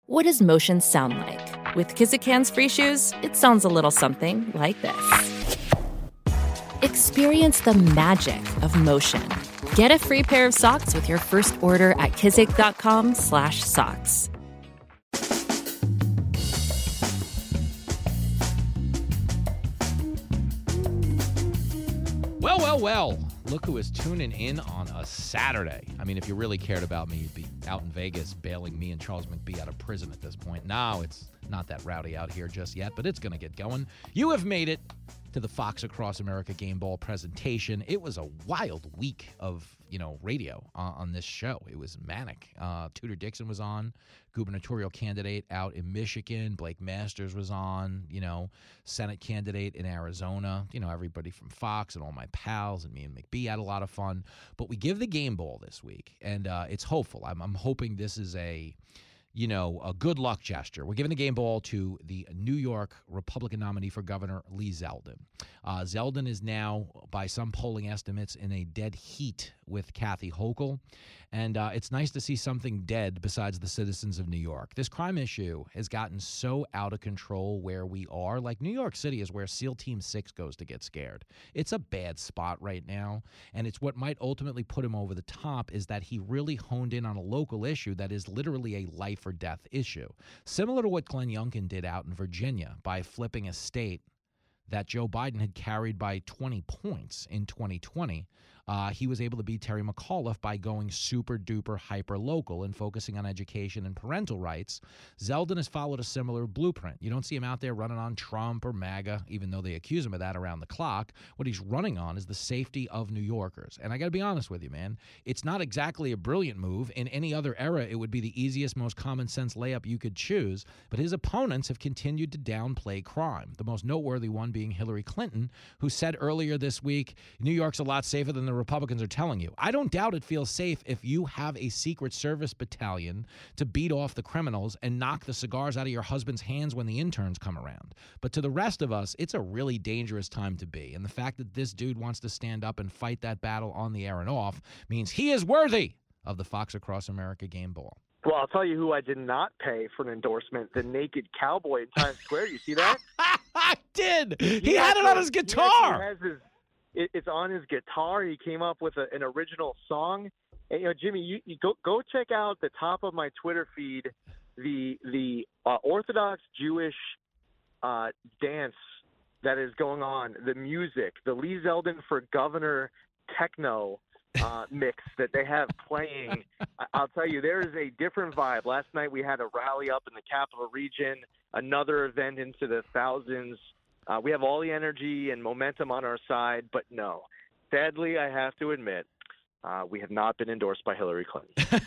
What does motion sound like? With Kizikans free shoes, it sounds a little something like this. Experience the magic of motion. Get a free pair of socks with your first order at kizik.com/socks. Well, look who is tuning in on a Saturday. I mean, if you really cared about me, you'd be out in Vegas bailing me and Charles McBee out of prison at this point. Now it's not that rowdy out here just yet, but it's going to get going. You have made it to the Fox Across America Game Ball presentation. It was a wild week of, radio on this show. It was manic. Tudor Dixon was on, gubernatorial candidate out in Michigan. Blake Masters was on, Senate candidate in Arizona. Everybody from Fox and all my pals and me and McBee had a lot of fun. But we give the Game Ball this week, and it's hopeful. I'm hoping this is a good luck gesture. We're giving the Game Ball to the New York Republican nominee for governor, Lee Zeldin. Zeldin is now, by some polling estimates, in a dead heat with Kathy Hochul. And it's nice to see something dead besides the citizens of New York. This crime issue has gotten so out of control where we are. Like, New York City is where SEAL Team 6 goes to get scared. It's a bad spot right now. And it's what might ultimately put him over the top is that he really honed in on a local issue that is literally a life or death issue. Similar to what Glenn Youngkin did out in Virginia by flipping a state that Joe Biden had carried by 20 points in 2020. He was able to beat Terry McAuliffe by going super duper hyper local and focusing on education and parental rights. Zeldin has followed a similar blueprint. You don't see him out there running on Trump or MAGA, even though they accuse him of that around the clock. What he's running on is the safety of New Yorkers. And I got to be honest with you, man, it's not exactly a brilliant move. In any other era, it would be the easiest, most common sense layup you could choose. But his opponents have continued to downplay crime. The most noteworthy one being Hillary Clinton, who said earlier this week, New York's a lot safer than the Republicans are telling you. I don't doubt it feels safe if you have a Secret Service battalion to beat off the criminals and knock the cigars out of your husband's hands when the interns come around. But to the rest of us, it's a really dangerous time to be. And the fact that this dude wants to stand up and fight that battle on the air and off means he is worthy of the Fox Across America Game Ball. Well, I'll tell you who I did not pay for an endorsement, the Naked Cowboy in Times Square. You see that? I did. He had it on his guitar. It's on his guitar. He came up with an original song. And, Jimmy, you go check out the top of my Twitter feed, the Orthodox Jewish dance that is going on, the music, the Lee Zeldin for Governor techno mix that they have playing. I'll tell you, there is a different vibe. Last night we had a rally up in the Capital Region, another event into the thousands. We have all the energy and momentum on our side, but no. Sadly, I have to admit, we have not been endorsed by Hillary Clinton.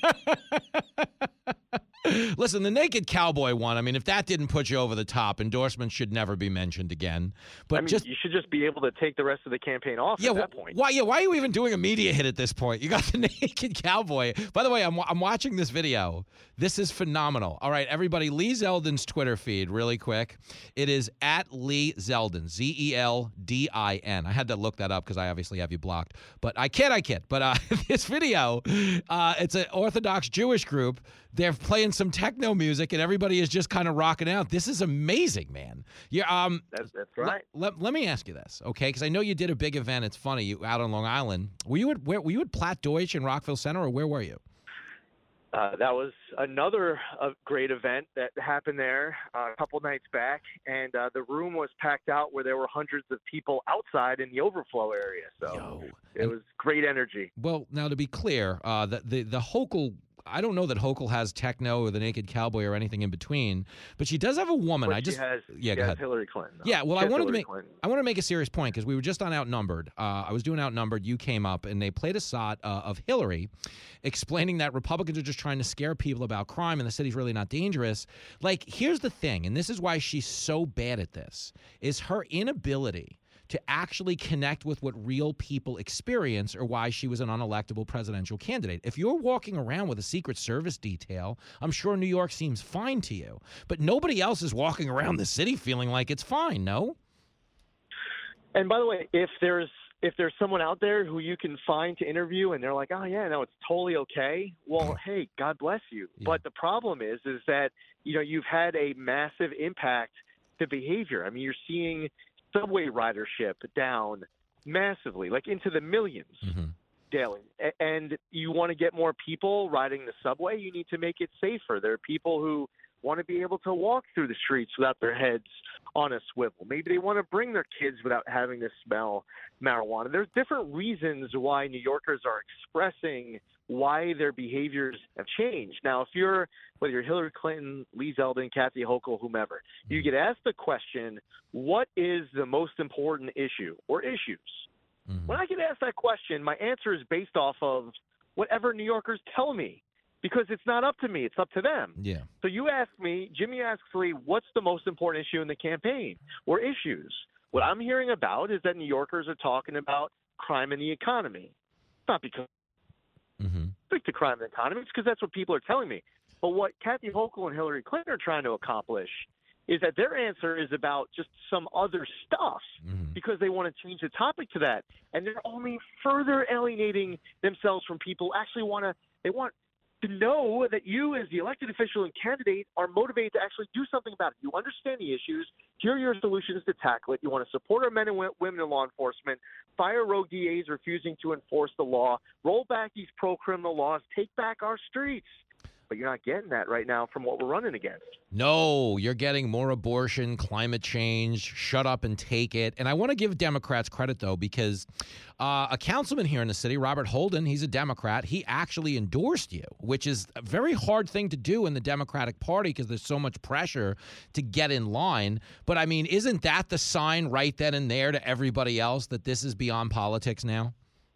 Listen, the Naked Cowboy one, I mean, if that didn't put you over the top, endorsements should never be mentioned again. But you should just be able to take the rest of the campaign off at that point. Why are you even doing a media hit at this point? You got the Naked Cowboy. By the way, I'm watching this video. This is phenomenal. All right, everybody, Lee Zeldin's Twitter feed, really quick. It is at Lee Zeldin, Zeldin. I had to look that up because I obviously have you blocked. But I kid. But this video, it's an Orthodox Jewish group. They're playing some techno music, and everybody is just kind of rocking out. This is amazing, man. That's right. Let me ask you this, okay? Because I know you did a big event. It's funny, you out on Long Island. Were you at Platt Deutsch in Rockville Center, or where were you? That was another great event that happened there a couple nights back, and the room was packed out where there were hundreds of people outside in the overflow area. So it was great energy. Well, now to be clear, the Hochul, I don't know that Hochul has techno or the Naked Cowboy or anything in between, but she does have a woman. She has Hillary Clinton. Though. Yeah, well, I wanted to make a serious point because we were just on Outnumbered. I was doing Outnumbered. You came up and they played a shot of Hillary explaining that Republicans are just trying to scare people about crime and the city's really not dangerous. Like, here's the thing, and this is why she's so bad at this, is her inability to actually connect with what real people experience or why she was an unelectable presidential candidate. If you're walking around with a Secret Service detail, I'm sure New York seems fine to you. But nobody else is walking around the city feeling like it's fine, no? And by the way, if there's if there's someone out there who you can find to interview and they're like, oh, yeah, no, it's totally okay, well, hey, God bless you. Yeah. But the problem is that, you've had a massive impact to behavior. I mean, you're seeing subway ridership down massively, like into the millions daily. And you want to get more people riding the subway, you need to make it safer. There are people who want to be able to walk through the streets without their heads on a swivel. Maybe they want to bring their kids without having to smell marijuana. There's different reasons why New Yorkers are expressing why their behaviors have changed. Now, whether you're Hillary Clinton, Lee Zeldin, Kathy Hochul, whomever, you get asked the question, what is the most important issue or issues? When I get asked that question, my answer is based off of whatever New Yorkers tell me, because it's not up to me. It's up to them. Yeah. So you ask me, Jimmy asks Lee, what's the most important issue in the campaign or issues? What I'm hearing about is that New Yorkers are talking about crime and the economy. It's not because speak to crime and the economy. It's because that's what people are telling me. But what Kathy Hochul and Hillary Clinton are trying to accomplish is that their answer is about just some other stuff because they want to change the topic to that. And they're only further alienating themselves from people who actually want to know that you as the elected official and candidate are motivated to actually do something about it. You understand the issues. Here are your solutions to tackle it. You want to support our men and women in law enforcement, fire rogue DAs refusing to enforce the law, roll back these pro-criminal laws, take back our streets. But you're not getting that right now from what we're running against. No, you're getting more abortion, climate change, shut up and take it. And I want to give Democrats credit, though, because a councilman here in the city, Robert Holden, he's a Democrat. He actually endorsed you, which is a very hard thing to do in the Democratic Party because there's so much pressure to get in line. But, I mean, isn't that the sign right then and there to everybody else that this is beyond politics now?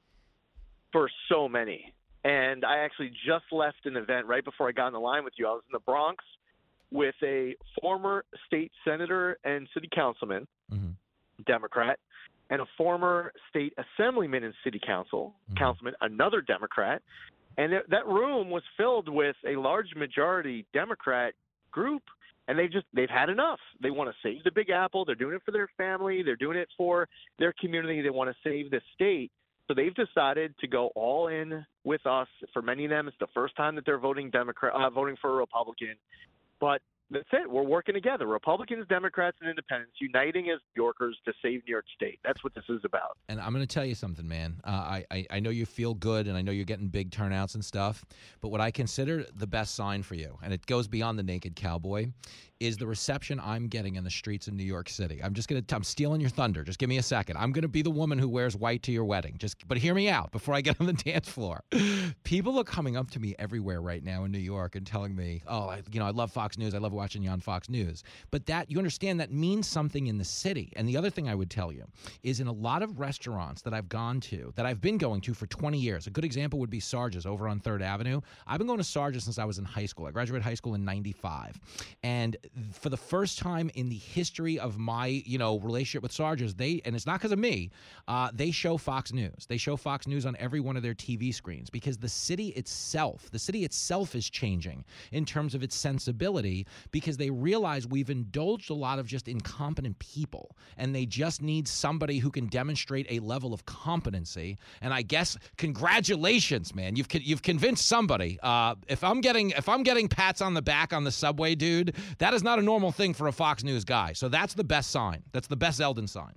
For so many. And I actually just left an event right before I got on the line with you. I was in the Bronx with a former state senator and city councilman, Democrat, and a former state assemblyman and city councilman, another Democrat. And that room was filled with a large majority Democrat group. And they've had enough. They want to save the Big Apple. They're doing it for their family. They're doing it for their community. They want to save the state. So they've decided to go all in with us. For many of them, it's the first time that they're voting for a Republican. But that's it. We're working together. Republicans, Democrats, and independents uniting as New Yorkers to save New York State. That's what this is about. And I'm going to tell you something, man. I know you feel good, and I know you're getting big turnouts and stuff. But what I consider the best sign for you, and it goes beyond the naked cowboy, is the reception I'm getting in the streets of New York City. I'm stealing your thunder. Just give me a second. I'm going to be the woman who wears white to your wedding. But hear me out before I get on the dance floor. People are coming up to me everywhere right now in New York and telling me, oh, I love Fox News. I love watching you on Fox News. But you understand that means something in the city. And the other thing I would tell you is in a lot of restaurants that I've been going to for 20 years. A good example would be Sarge's over on 3rd Avenue. I've been going to Sarge's since I was in high school. I graduated high school in 95. And for the first time in the history of my, relationship with Sarge's, and it's not because of me, they show Fox News. They show Fox News on every one of their TV screens because the city itself is changing in terms of its sensibility because they realize we've indulged a lot of just incompetent people and they just need somebody who can demonstrate a level of competency. And I guess congratulations, man. You've convinced somebody. If I'm getting pats on the back on the subway, dude, that is not a normal thing for a Fox News guy. So that's the best sign. That's the best Zeldin sign.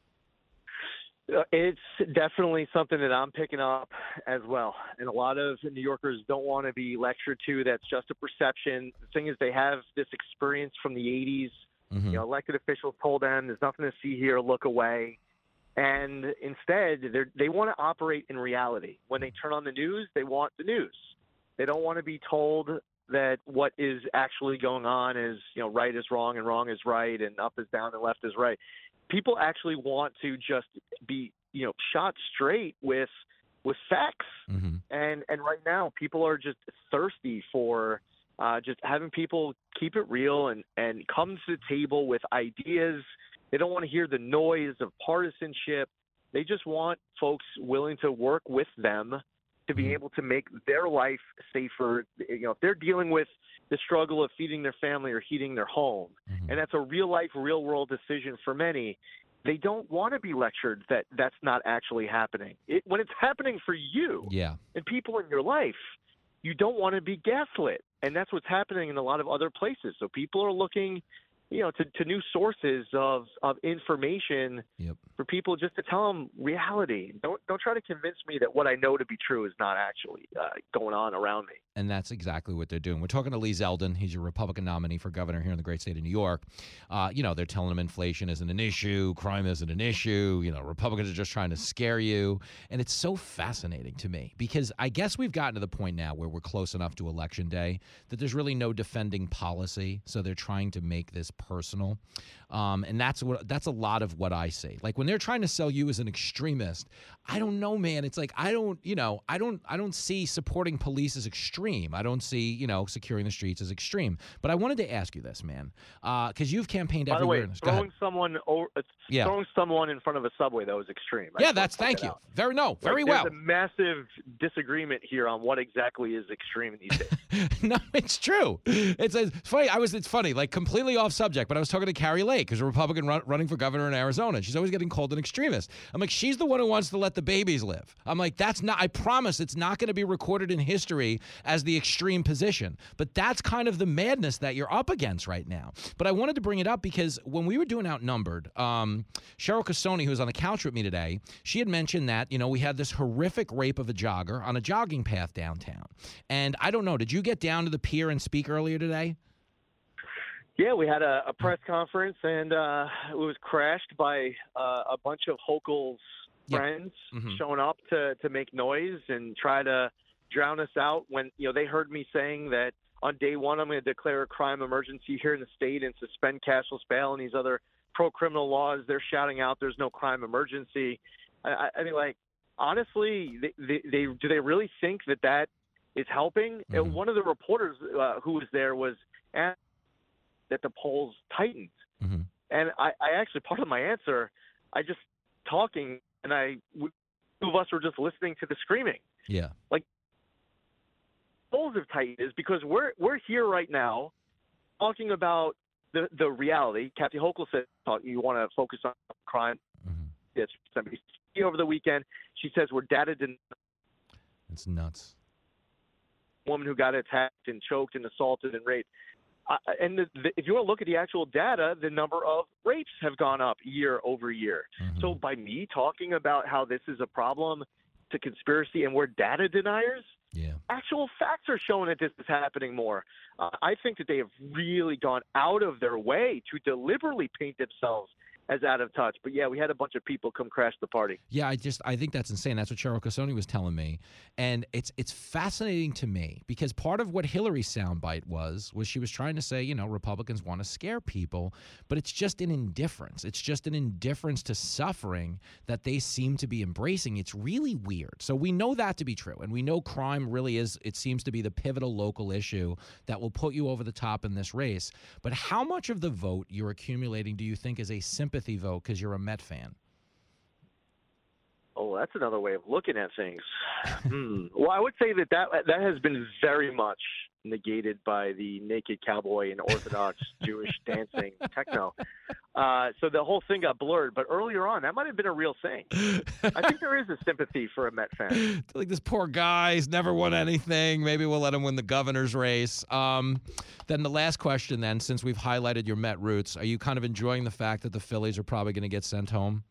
It's definitely something that I'm picking up as well. And a lot of New Yorkers don't want to be lectured to. That's just a perception. The thing is they have this experience from the 80s. Elected officials told them there's nothing to see here, look away. And instead, they want to operate in reality. When they turn on the news, they want the news. They don't want to be told that what is actually going on is, right is wrong and wrong is right and up is down and left is right. People actually want to just be, shot straight with facts. And right now, people are just thirsty for just having people keep it real and come to the table with ideas. They don't want to hear the noise of partisanship. They just want folks willing to work with them to be able to make their life safer. If they're dealing with the struggle of feeding their family or heating their home, and that's a real life, real world decision for many, they don't want to be lectured that that's not actually happening. When it's happening for you and people in your life, you don't want to be gaslit. And that's what's happening in a lot of other places. So people are looking, to new sources of information for people just to tell them reality. Don't try to convince me that what I know to be true is not actually going on around me. And that's exactly what they're doing. We're talking to Lee Zeldin. He's your Republican nominee for governor here in the great state of New York. They're telling him inflation isn't an issue, crime isn't an issue. Republicans are just trying to scare you. And it's so fascinating to me because I guess we've gotten to the point now where we're close enough to Election Day that there's really no defending policy. So they're trying to make this personal. And that's a lot of what I say. Like when they're trying to sell you as an extremist, I don't know, man. It's like I don't see supporting police as extreme. I don't see, securing the streets as extreme. But I wanted to ask you this, man, because you've campaigned everywhere. By the way, throwing someone in front of a subway, that was extreme. Thank you. Very well. There's a massive disagreement here on what exactly is extreme these days. No, it's true. It's funny. It's funny, like completely off subject, but I was talking to Carrie Lake, who's a Republican running for governor in Arizona. She's always getting called an extremist. I'm like, she's the one who wants to let the babies live. I'm like, I promise it's not going to be recorded in history as the extreme position. But that's kind of the madness that you're up against right now. But I wanted to bring it up because when we were doing Outnumbered, Cheryl Casoni, who was on the couch with me today, she had mentioned that, we had this horrific rape of a jogger on a jogging path downtown. And I don't know, did you get down to the pier and speak earlier today? Yeah, we had a press conference, and it was crashed by a bunch of Hochul's friends showing up to make noise and try to drown us out when, they heard me saying that on day one I'm going to declare a crime emergency here in the state and suspend cashless bail and these other pro-criminal laws. They're shouting out there's no crime emergency. I mean, like, honestly, do they really think that is helping? And one of the reporters who was there was asked that the polls tightened. And I actually, part of my answer, I just talking, and two of us were just listening to the screaming. Yeah. Like, polls have tightened is because we're here right now talking about the reality. Kathy Hochul said you want to focus on crime. It's over the weekend. She says we're data denied. It's nuts. Woman who got attacked and choked and assaulted and raped. And if you want to look at the actual data, the number of rapes have gone up year over year. So by me talking about how this is a problem to conspiracy and we're data deniers, actual facts are showing that this is happening more. I think that they have really gone out of their way to deliberately paint themselves as out of touch. But yeah, we had a bunch of people come crash the party. Yeah, I think that's insane. That's what Cheryl Casoni was telling me. And it's fascinating to me because part of what Hillary's soundbite was she was trying to say, Republicans want to scare people, but it's just an indifference. It's just an indifference to suffering that they seem to be embracing. It's really weird. So we know that to be true. And we know crime really is, it seems to be the pivotal local issue that will put you over the top in this race. But how much of the vote you're accumulating do you think is a sympathy vote because you're a Met fan? Oh, that's another way of looking at things. Well, I would say that has been very much negated by the naked cowboy and Orthodox Jewish dancing techno. So the whole thing got blurred. But earlier on, that might have been a real thing. I think there is a sympathy for a Met fan. Like, this poor guy, he's never won anything. Maybe we'll let him win the governor's race. Then the last question then, since we've highlighted your Met roots, are you kind of enjoying the fact that the Phillies are probably going to get sent home?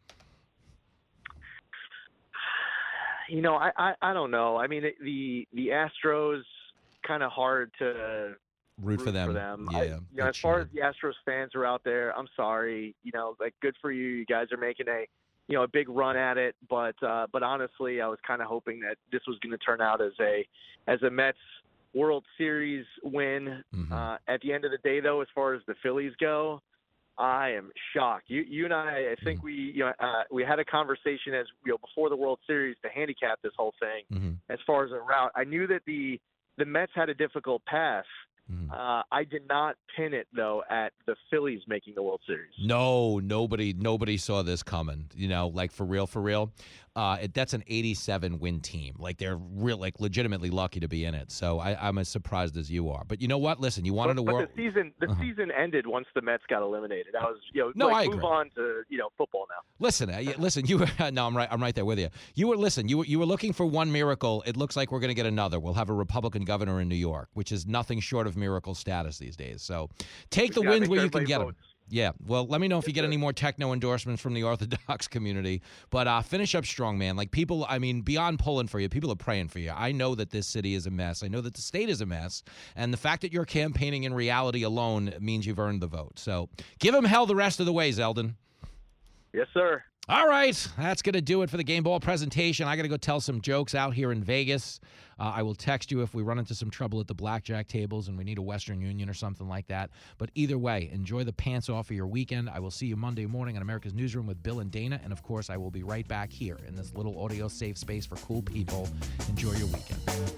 I don't know. I mean, the Astros, kind of hard to root for them. Yeah. As far as the Astros fans are out there, I'm sorry. Good for you. You guys are making a big run at it. But honestly, I was kind of hoping that this was going to turn out as a Mets World Series win. At the end of the day, though, as far as the Phillies go, I am shocked. You and I think we had a conversation before the World Series to handicap this whole thing as far as a route. I knew that the Mets had a difficult path, I did not pin it, though, at the Phillies making the World Series. No, nobody saw this coming. Like for real. That's an 87 win team. Like they're legitimately lucky to be in it. So I'm as surprised as you are. But you know what? Listen, you wanted a world. But the season ended once the Mets got eliminated. I was, I agree. Move on to football now. Listen. You were no, I'm right there with you. You were looking for one miracle. It looks like we're going to get another. We'll have a Republican governor in New York, which is nothing short of miracle status these days. So take the wins where you can get them. Yeah, well, let me know if you get any more techno endorsements from the Orthodox community. But finish up strong, man. Like people, beyond pulling for you, people are praying for you. I know that this city is a mess. I know that the state is a mess. And the fact that you're campaigning in reality alone means you've earned the vote. So give them hell the rest of the way, Zeldin. Yes, sir. All right, that's going to do it for the Game Ball presentation. I got to go tell some jokes out here in Vegas. I will text you if we run into some trouble at the blackjack tables and we need a Western Union or something like that. But either way, enjoy the pants off of your weekend. I will see you Monday morning on America's Newsroom with Bill and Dana. And, of course, I will be right back here in this little audio safe space for cool people. Enjoy your weekend.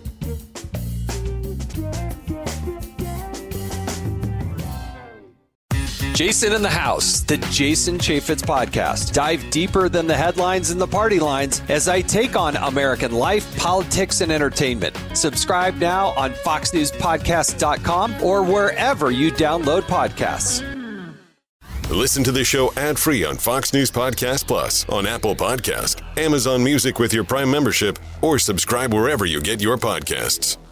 Jason in the House, the Jason Chaffetz Podcast. Dive deeper than the headlines and the party lines as I take on American life, politics, and entertainment. Subscribe now on FoxNewsPodcast.com or wherever you download podcasts. Listen to the show ad-free on Fox News Podcast Plus, on Apple Podcast, Amazon Music with your Prime membership, or subscribe wherever you get your podcasts.